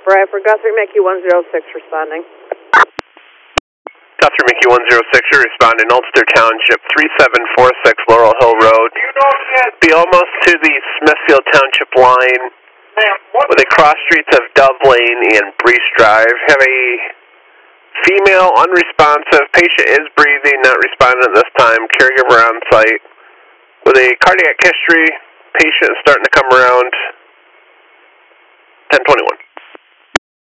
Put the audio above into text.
Bradford, Guthrie Mickey 106 responding. Guthrie Mickey 106, you're responding, Ulster Township, 3746 Laurel Hill Road. Be almost to the Smithfield Township line with the cross streets of Dove Lane and Breeze Drive. Have a female, unresponsive, patient is breathing, not responding at this time, caregiver on site. With a cardiac history, patient starting to come around 10:21.